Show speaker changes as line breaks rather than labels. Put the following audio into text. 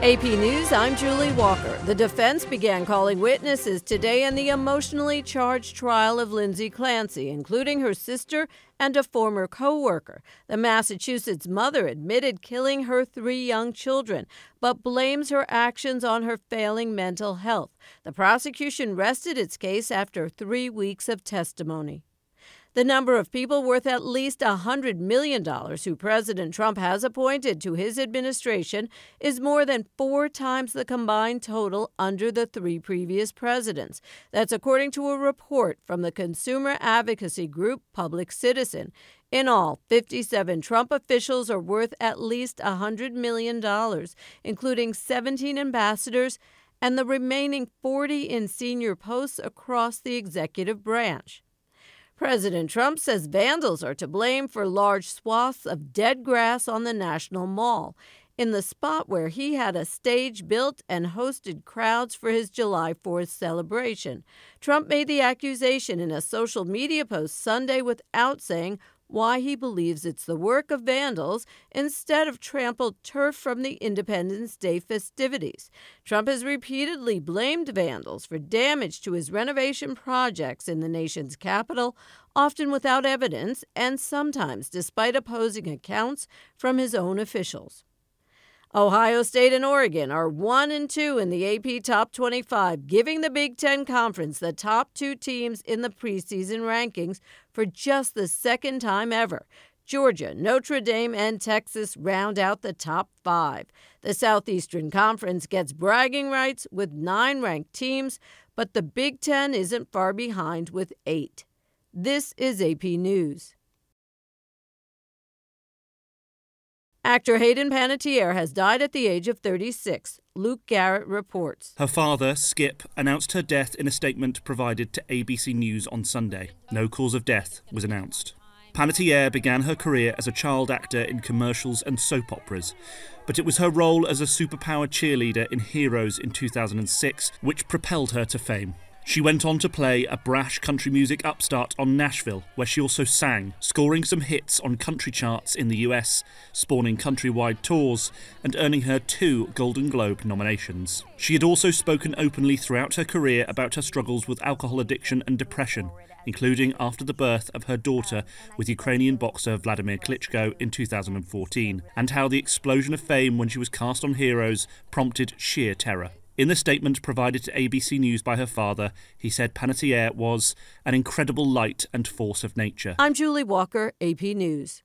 AP News, I'm Julie Walker. The defense began calling witnesses today in the emotionally charged trial of Lindsay Clancy, including her sister and a former co-worker. The Massachusetts mother admitted killing her 3 young children, but blames her actions on her failing mental health. The prosecution rested its case after 3 weeks of testimony. The number of people worth at least $100 million who President Trump has appointed to his administration is more than 4 times the combined total under the 3 previous presidents. That's according to a report from the consumer advocacy group Public Citizen. In all, 57 Trump officials are worth at least $100 million, including 17 ambassadors and the remaining 40 in senior posts across the executive branch. President Trump says vandals are to blame for large swaths of dead grass on the National Mall, in the spot where he had a stage built and hosted crowds for his July 4th celebration. Trump made the accusation in a social media post Sunday without saying why he believes it's the work of vandals instead of trampled turf from the Independence Day festivities. Trump has repeatedly blamed vandals for damage to his renovation projects in the nation's capital, often without evidence and sometimes despite opposing accounts from his own officials. Ohio State and Oregon are 1 and 2 in the AP Top 25, giving the Big Ten Conference the top 2 teams in the preseason rankings for just the second time ever. Georgia, Notre Dame, and Texas round out the top 5. The Southeastern Conference gets bragging rights with 9 ranked teams, but the Big Ten isn't far behind with 8. This is AP News. Actor Hayden Panettiere has died at the age of 36. Luke Garrett reports.
Her father, Skip, announced her death in a statement provided to ABC News on Sunday. No cause of death was announced. Panettiere began her career as a child actor in commercials and soap operas, but it was her role as a superpower cheerleader in Heroes in 2006 which propelled her to fame. She went on to play a brash country music upstart on Nashville, where she also sang, scoring some hits on country charts in the US, spawning countrywide tours, and earning her 2 Golden Globe nominations. She had also spoken openly throughout her career about her struggles with alcohol addiction and depression, including after the birth of her daughter with Ukrainian boxer Vladimir Klitschko in 2014, and how the explosion of fame when she was cast on Heroes prompted sheer terror. In the statement provided to ABC News by her father, he said Panettiere was an incredible light and force of nature.
I'm Julie Walker, AP News.